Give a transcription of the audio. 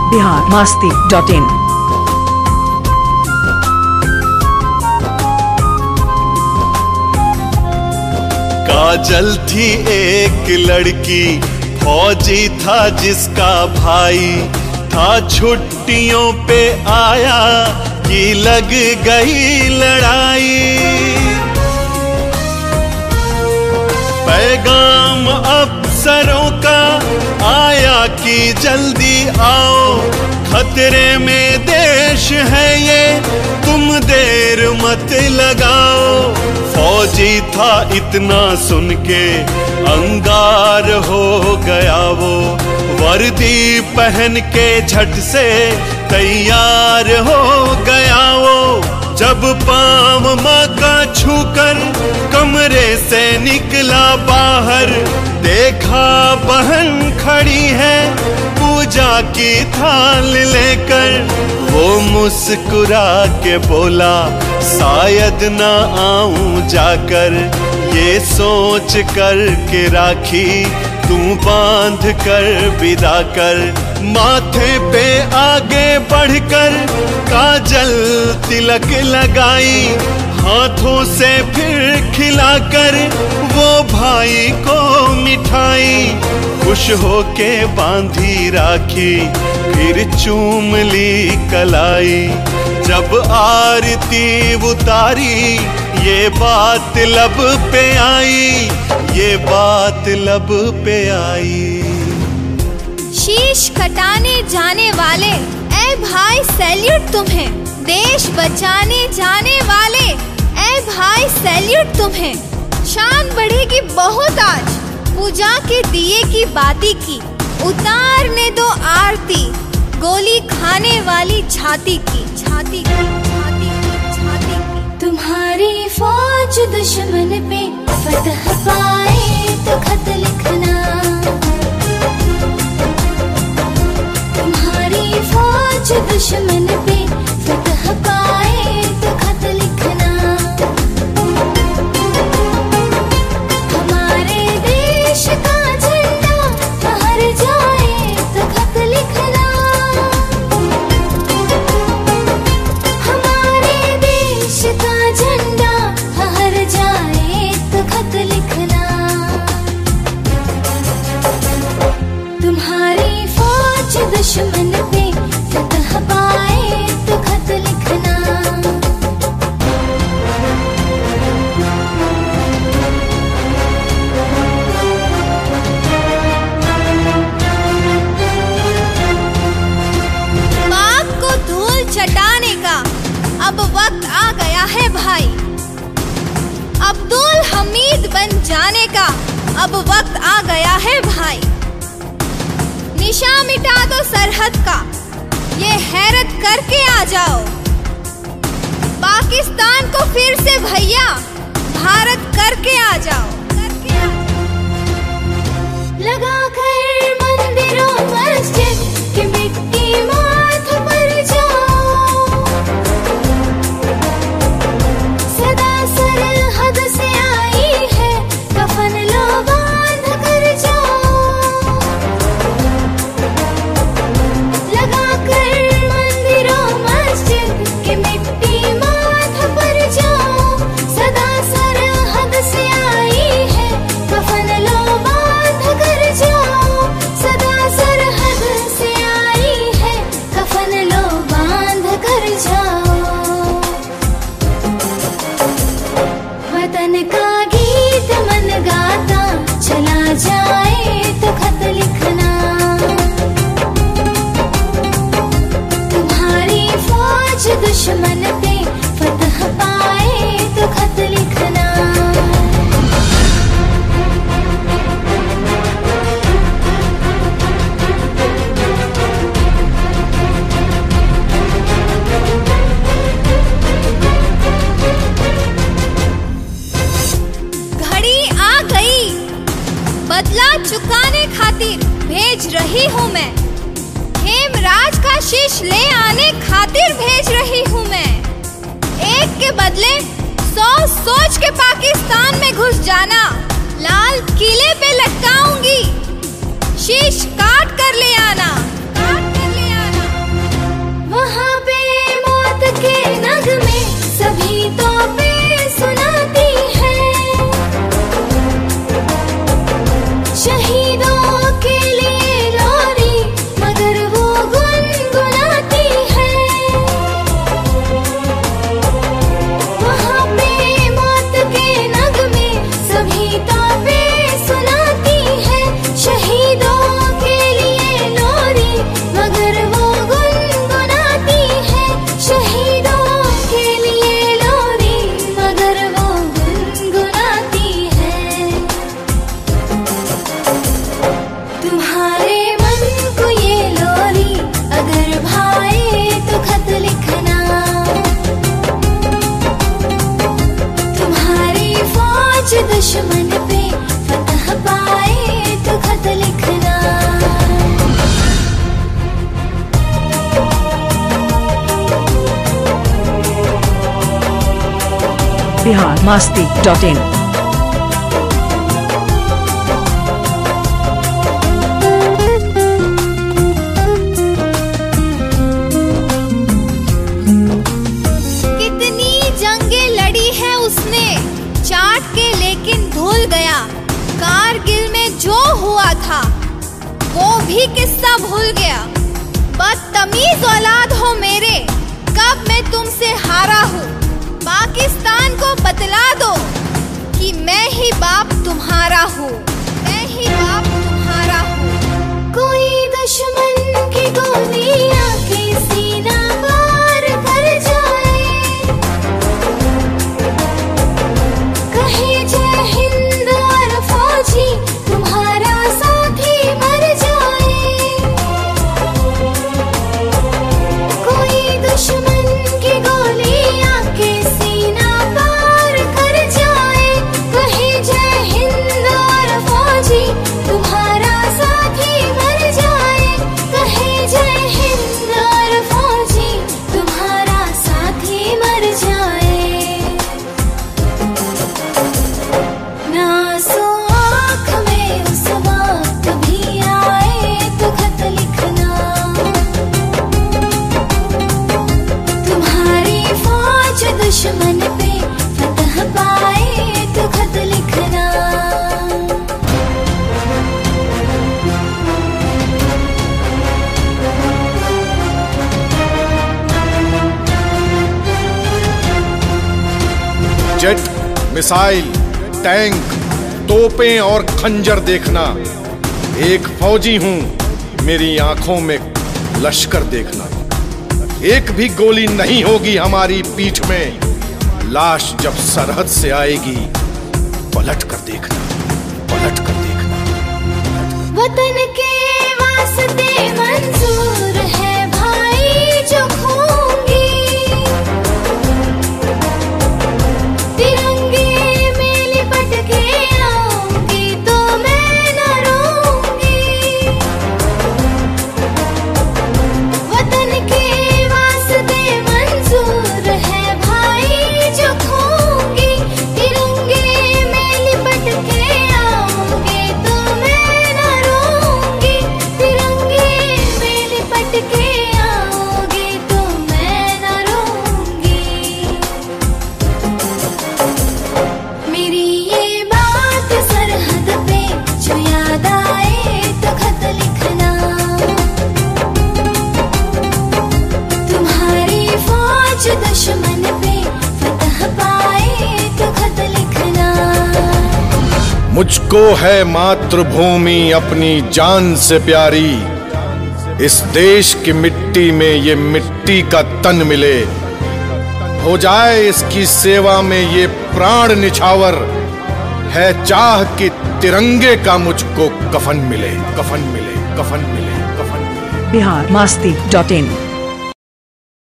biharmasti.in। काजल थी एक लड़की, फौजी था जिसका भाई था, छुट्टियों पे आया कि लग गई लड़ाई। पैगाम अफसरों का आया कि जल्दी आओ, खतरे में देश है ये, तुम देर मत लगाओ। फौजी था इतना सुन के अंगार हो गया वो, वर्दी पहन के झट से तैयार हो गया वो। जब पाँव माँ का छूकर कमरे से निकला बाहर, देखा बहन खड़ी है पूजा की थाल लेकर। वो मुस्कुरा के बोला शायद ना आऊं जाकर, ये सोच कर के राखी तू बांध कर विदा कर। माथे पे आगे बढ़कर काजल तिलक लगाई, हाथों से फिर खिलाकर वो भाई को मिठाई। खुश होके बांधी राखी फिर चूम ली कलाई। जब आरती उतारी ये बात लब पे आई, ये बात लब पे आई। शीश कटाने जाने वाले ऐ भाई सैल्यूट तुम्हें, देश बचाने जाने वाले ऐ भाई सैल्यूट तुम्हें। शान बढ़ेगी बहुत आज पूजा के दिए की बाती की, उतारने दो आरती गोली खाने वाली छाती की, छाती की, छाती की, छाती की। तुम्हारी फौज दुश्मन पे फतह पाए तो खत लिखना, तुम्हारी फौज दुश्मन पे फतह पाए तो खत लिखना। हमारे देश का झंडा फहर जाए तो खत लिखना, हमारे देश का झंडा फहर जाए तो खत लिखना। तुम्हारी फौज दुश्मन पे फतह पाए तो खत लिखना। पाक को धूल चटाने का अब वक्त आ गया है भाई, अब्दुल हमीद बन जाने का अब वक्त आ गया है भाई। निशा मिटा दो सरहद का, ये हैरत करके आ जाओ। पाकिस्तान को फिर से भैया भारत करके आ जाओ, करके आ जाओ। लगा कर मंदिरों मस्जिद की मिट्टी माथ पर जाओ, सदा सरहद से आई है कफन लो बांध कर जाओ। लगा कर मंदिरों मस्जिद की मिट्टी माथ पर जाओ, सदा सरहद से आई है कफन लो बांध कर जाओ, सदा सरहद से आई है कफन लो बांध कर जाओ। वतन का गीत मन गाता चला जाए तो खत लिखना, तुम्हारी फौज दुश्मन पे फतह पाए तो खत लिखना। घड़ी आ गई बदला चुकाने खातिर भेज रही हूँ मैं, हेमराज का शीश ले आने खातिर भेज रही हूँ मैं। एक के बदले 100 सोच के पाकिस्तान में घुस जाना, लाल किले पे लटकाऊंगी, शीश काट कर ले आना, काट कर ले आना। biharmasti.in। कितनी जंगें लड़ी है उसने चाट के, लेकिन भूल गया कारगिल में जो हुआ था वो भी किस्सा भूल गया। बदतमीज औलाद हो मेरे, कब मैं तुमसे हारा हूँ। पाकिस्तान को बतला दो कि मैं ही बाप तुम्हारा हूँ, मैं ही बाप तुम्हारा हूँ। कोई दुश्मन की गोली आके सीना पार कर जाए, कहे जय हिंद और फौजी तुम्हारा साथी मर जाए। कोई दुश्मन की गोली आके सीना पार कर जाए, कहे जय हिंद और फौजी तुम्हारा साथी मर जाए, कहे जय हिंद और फौजी तुम्हारा साथी मर जाए। ना सो आँख में उस वक्त भी आए तो खत लिखना, तुम्हारी फौज दुश्मन पे फतह पाए तो खत लिखना। जेट, मिसाइल, टैंक, तोपें और खंजर देखना। एक फौजी हूं, मेरी आंखों में लश्कर देखना। एक भी गोली नहीं होगी हमारी पीठ में, लाश जब सरहद से आएगी पलट कर देखना, पलट कर देखना। वतन के वास्ते मंजूर है भाई जो खूंगी, तिरंगे में लिपट के आऊंगी तो मैं न रोऊंगी। वतन के वास्ते मंजूर है भाई जो खूंगी, तिरंगे में लिपट के आऊंगी तो मैं न रोऊंगी। तिरंगे में लिपट के आऊंगी तो मैं न रोऊंगी। मेरी ये बात सरहद पे जो याद आए तो खत लिखना, तुम्हारी फौज दुश्मन पे फतह पाए तो खत लिखना। मुझको है मातृभूमि अपनी जान से प्यारी, इस देश की मिट्टी में ये मिट्टी का तन मिले। हो जाए इसकी सेवा में ये प्राण निछावर, है चाह कि तिरंगे का मुझको कफन मिले, कफन मिले, कफन मिले, कफन मिले। biharmasti.in।